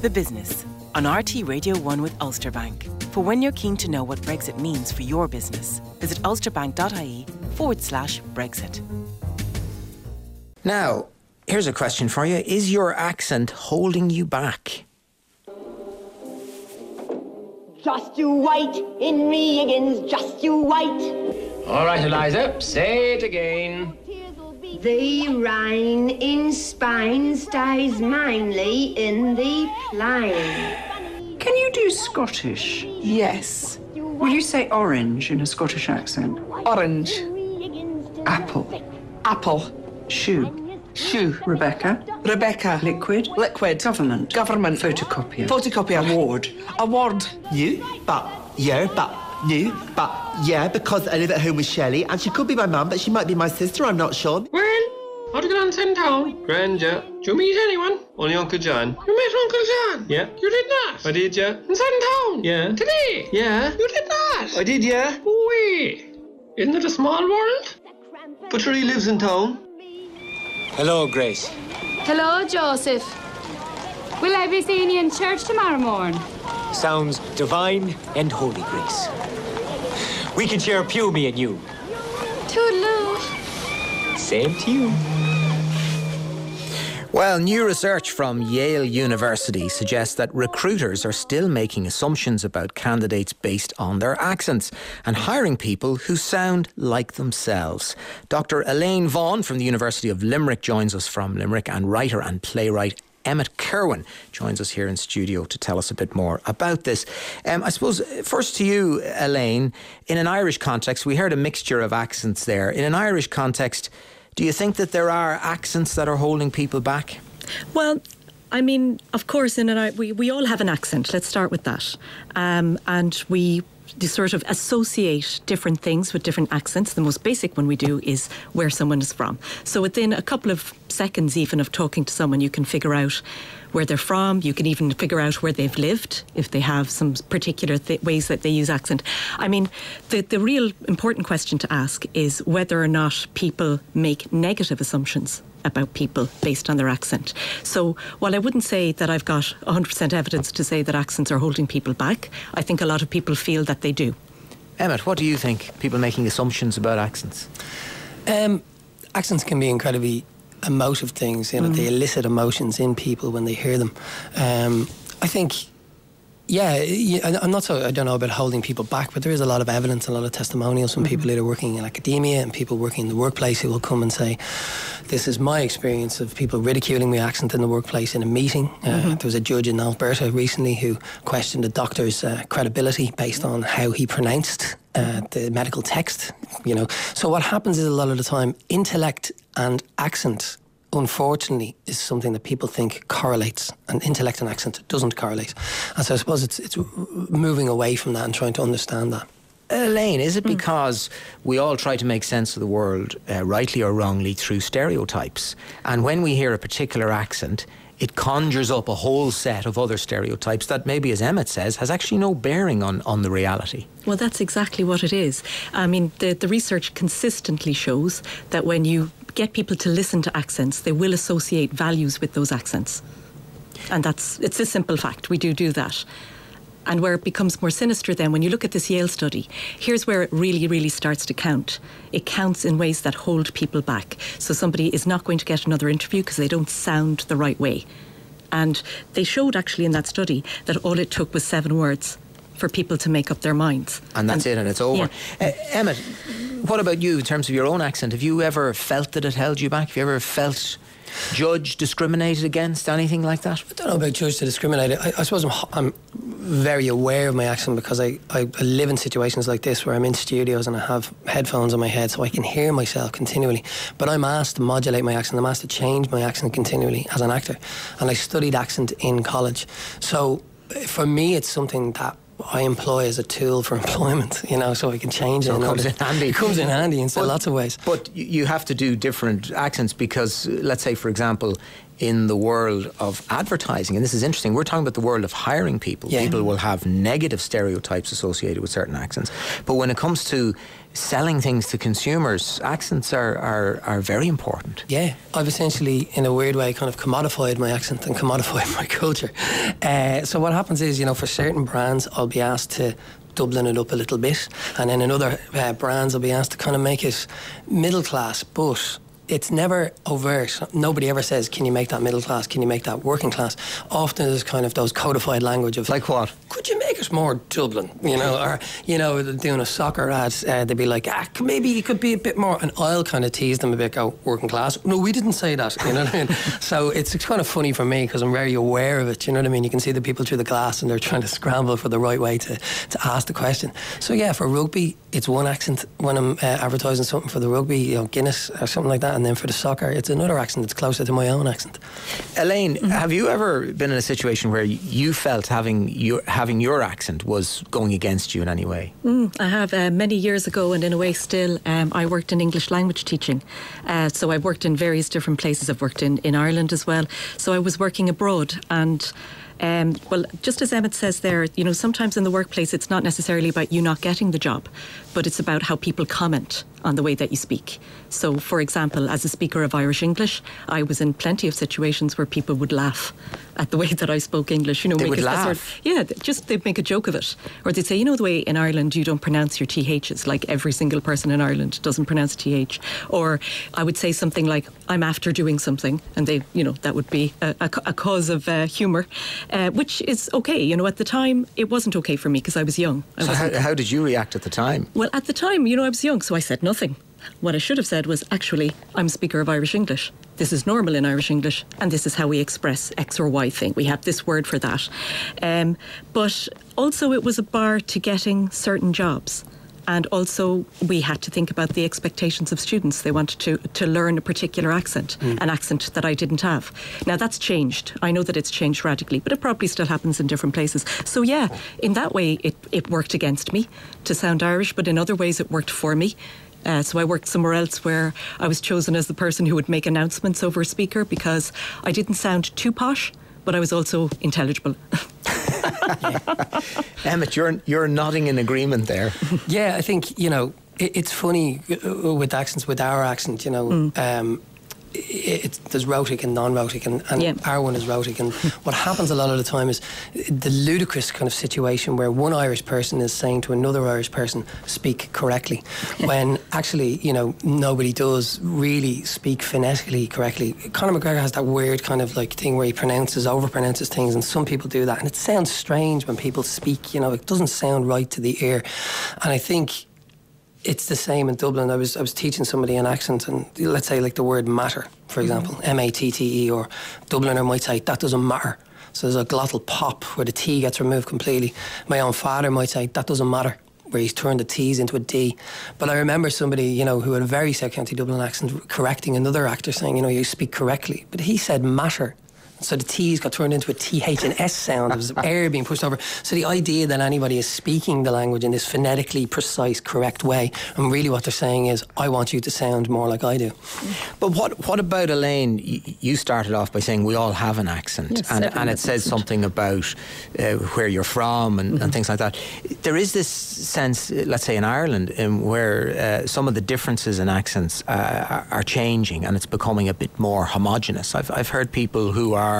The Business on RT Radio 1 with Ulster Bank. For when you're keen to know what Brexit means for your business, visit ulsterbank.ie/Brexit. Now, here's a question for you. Is your accent holding you back? Just you wait, Henry Higgins, just you wait. All right, Eliza, say it again. The rain in Spain stays mainly in the plain. Can you do Scottish? Yes. Will you say orange in a Scottish accent? Orange. Apple. Apple. Shoe. Shoe. Rebecca. Rebecca. Liquid. Liquid. Government. Government. Photocopier. Photocopier. Award. Award. You, but you, but yeah, because I live at home with Shelley, and she could be my mum, but she might be my sister, I'm not sure. Well, how'd you get on in town? Grand, yeah. Did you meet anyone? Only Uncle John. You met Uncle John? Yeah. You did not? I did, yeah. In town? Yeah. Today? Yeah. You did not? I did, yeah. Wait. Isn't it a small world? But sure he lives in town. Hello, Grace. Hello, Joseph. Will I be seeing you in church tomorrow morning? Sounds divine and holy, Grace. We can share a pew, me and you. Toodaloo. Same to you. Well, new research from Yale University suggests that recruiters are still making assumptions about candidates based on their accents and hiring people who sound like themselves. Dr. Elaine Vaughan from the University of Limerick joins us from Limerick, and writer and playwright Emmett Kerwin joins us here in studio to tell us a bit more about this. I suppose, first to you, Elaine, in an Irish context, we heard a mixture of accents there. In an Irish context, do you think that there are accents that are holding people back? Well, I mean, of course, we all have an accent. Let's start with that. And we sort of associate different things with different accents. The most basic one we do is where someone is from. So within a couple of seconds even of talking to someone, you can figure out where they're from. You can even figure out where they've lived, if they have some particular ways that they use accent. I mean, the real important question to ask is whether or not people make negative assumptions about people based on their accent. So while I wouldn't say that I've got 100% evidence to say that accents are holding people back, I think a lot of people feel that they do. Emmett, what do you think? People making assumptions about accents? Accents can be incredibly emotive things. You know, they elicit emotions in people when they hear them. I think, I don't know about holding people back, but there is a lot of evidence, a lot of testimonials from people that are working in academia and people working in the workplace who will come and say, this is my experience of people ridiculing my accent in the workplace in a meeting. There was a judge in Alberta recently who questioned a doctor's credibility based on how he pronounced the medical text, you know. So what happens is a lot of the time, intellect and accent, unfortunately, is something that people think correlates, and intellect and accent doesn't correlate. And so I suppose it's moving away from that and trying to understand that. Elaine, is it because we all try to make sense of the world, rightly or wrongly, through stereotypes? And when we hear a particular accent, it conjures up a whole set of other stereotypes that maybe, as Emmett says, has actually no bearing on the reality. Well, that's exactly what it is. I mean, the research consistently shows that when you get people to listen to accents, they will associate values with those accents. And it's a simple fact. We do that. And where it becomes more sinister then, when you look at this Yale study, here's where it really, really starts to count. It counts in ways that hold people back. So somebody is not going to get another interview because they don't sound the right way. And they showed actually in that study that all it took was 7 words for people to make up their minds. And that's it, and it's over. Yeah. Emmett, what about you in terms of your own accent? Have you ever felt that it held you back? Have you ever felt judged, discriminated against, anything like that? I don't know about judged or discriminated. I suppose I'm very aware of my accent because I live in situations like this where I'm in studios and I have headphones on my head so I can hear myself continually. But I'm asked to modulate my accent. I'm asked to change my accent continually as an actor. And I studied accent in college. So for me, it's something that I employ as a tool for employment, you know, so I can change it. So it comes in handy. It comes in handy in lots of ways. But you have to do different accents because, let's say, for example, in the world of advertising, and this is interesting, we're talking about the world of hiring people. Yeah. People will have negative stereotypes associated with certain accents. But when it comes to selling things to consumers, accents are very important. Yeah, I've essentially, in a weird way, kind of commodified my accent and commodified my culture. So what happens is, for certain brands, I'll be asked to Dublin it up a little bit, and then in other brands I'll be asked to kind of make it middle class, but it's never overt. Nobody ever says, can you make that middle class, can you make that working class? Often there's kind of those codified language of, like what? Could you make it more Dublin? Or doing a soccer ad, they'd be like, maybe you could be a bit more, and I'll kind of tease them a bit, go, working class? No, we didn't say that, you know what I mean? So it's kind of funny for me because I'm very aware of it, you know what I mean? You can see the people through the glass and they're trying to scramble for the right way to ask the question. So yeah, for rugby, it's one accent when I'm advertising something for the rugby, Guinness or something like that, and then for the soccer, it's another accent that's closer to my own accent. Elaine, have you ever been in a situation where you felt having your accent was going against you in any way? I have many years ago, and in a way still. I worked in English language teaching, so I've worked in various different places. I've worked in Ireland as well, so I was working abroad, and well, just as Emmett says there, sometimes in the workplace it's not necessarily about you not getting the job, but it's about how people comment on the way that you speak. So, for example, as a speaker of Irish English, I was in plenty of situations where people would laugh at the way that I spoke English. They would laugh? They'd make a joke of it. Or they'd say, the way in Ireland you don't pronounce your THs, like every single person in Ireland doesn't pronounce TH. Or I would say something like, I'm after doing something, and they, that would be a cause of humour, which is okay. At the time, it wasn't okay for me because I was young. So how did you react at the time? Well, at the time, I was young, so I said nothing. What I should have said was, actually, I'm a speaker of Irish English. This is normal in Irish English, and this is how we express X or Y thing. We have this word for that. But also it was a bar to getting certain jobs. And also we had to think about the expectations of students. They wanted to learn a particular accent, an accent that I didn't have. Now that's changed. I know that it's changed radically, but it probably still happens in different places. So yeah, in that way it worked against me to sound Irish, but in other ways it worked for me. So I worked somewhere else where I was chosen as the person who would make announcements over a speaker because I didn't sound too posh, but I was also intelligible. Emmett, you're nodding in agreement there. Yeah, I think, it's funny with accents, with our accent, there's rhotic and non-rhotic, and our one is rhotic. And what happens a lot of the time is the ludicrous kind of situation where one Irish person is saying to another Irish person, speak correctly, when actually, nobody does really speak phonetically correctly. Conor McGregor has that weird kind of like thing where he overpronounces things, and some people do that, and it sounds strange when people speak, it doesn't sound right to the ear. And I think it's the same in Dublin. I was teaching somebody an accent, and let's say like the word matter, for example, M-A-T-T-E, or Dubliner might say, that doesn't matter. So there's a glottal pop where the T gets removed completely. My own father might say, that doesn't matter, where he's turned the T's into a D. But I remember somebody, who had a very South County Dublin accent correcting another actor saying, you speak correctly. But he said matter. So the T's got turned into a TH and S sound. There was air being pushed over. So the idea that anybody is speaking the language in this phonetically precise, correct way, and really what they're saying is, I want you to sound more like I do. But what about, Elaine? You started off by saying we all have an accent, yes, and it says something about where you're from and things like that. There is this sense, let's say in Ireland, where some of the differences in accents are changing, and it's becoming a bit more homogenous. I've heard people who are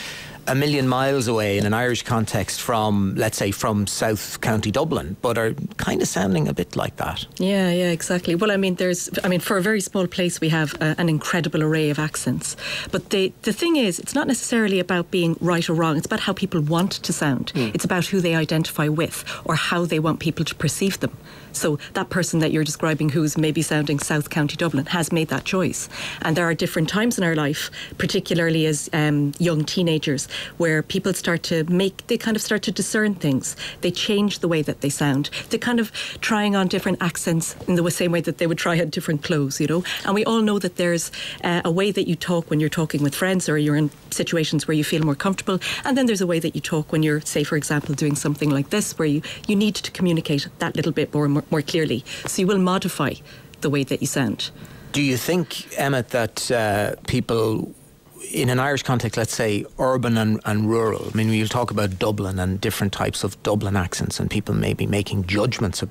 a million miles away in an Irish context from, let's say, from South County Dublin, but are kind of sounding a bit like that. Yeah, exactly. Well, for a very small place, we have an incredible array of accents. But the thing is, it's not necessarily about being right or wrong. It's about how people want to sound. It's about who they identify with or how they want people to perceive them. So that person that you're describing who's maybe sounding South County Dublin has made that choice. And there are different times in our life, particularly as young teenagers, where people they kind of start to discern things. They change the way that they sound. They're kind of trying on different accents in the same way that they would try on different clothes, And we all know that there's a way that you talk when you're talking with friends or you're in situations where you feel more comfortable. And then there's a way that you talk when you're, say, for example, doing something like this, where you need to communicate that little bit more clearly. So you will modify the way that you sound. Do you think, Emmett, that people in an Irish context, let's say urban and rural, we'll talk about Dublin and different types of Dublin accents, and people may be making judgments about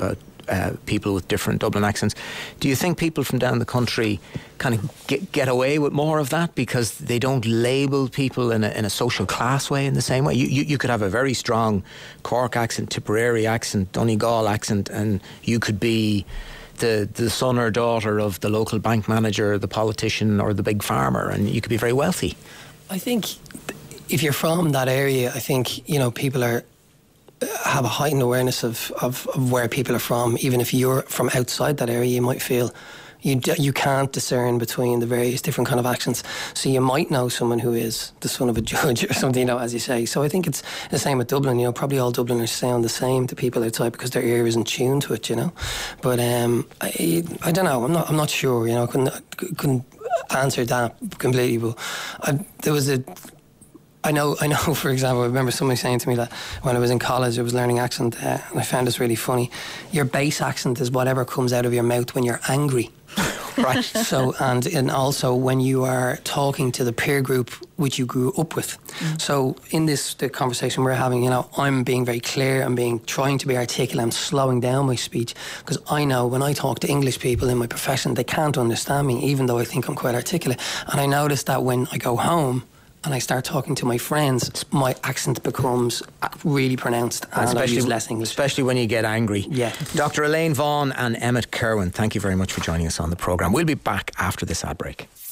people with different Dublin accents. Do you think people from down the country kind of get away with more of that because they don't label people in a social class way in the same way? You could have a very strong Cork accent, Tipperary accent, Donegal accent, and you could be the son or daughter of the local bank manager, the politician or the big farmer, and you could be very wealthy. I think if you're from that area, I think, you know, people have a heightened awareness of where people are from. Even if you're from outside that area, you might feel you can't discern between the various different kind of accents. So you might know someone who is the son of a judge or something, you know, as you say. So I think it's the same with Dublin. You know, probably all Dubliners sound the same to people outside because their ear isn't tuned to it, you know. But I don't know. I'm not sure. You know, I couldn't answer that completely. But I know, for example, I remember somebody saying to me that when I was in college I was learning accent, and I found this really funny. Your base accent is whatever comes out of your mouth when you're angry. Right. So, and also when you are talking to the peer group which you grew up with. So in the conversation we're having, you know, I'm being very clear, I'm trying to be articulate, I'm slowing down my speech, because I know when I talk to English people in my profession, they can't understand me, even though I think I'm quite articulate. And I notice that when I go home and I start talking to my friends, my accent becomes really pronounced, and I use less English. Especially when you get angry. Yeah. Dr. Elaine Vaughan and Emmett Kirwan, thank you very much for joining us on the programme. We'll be back after this ad break.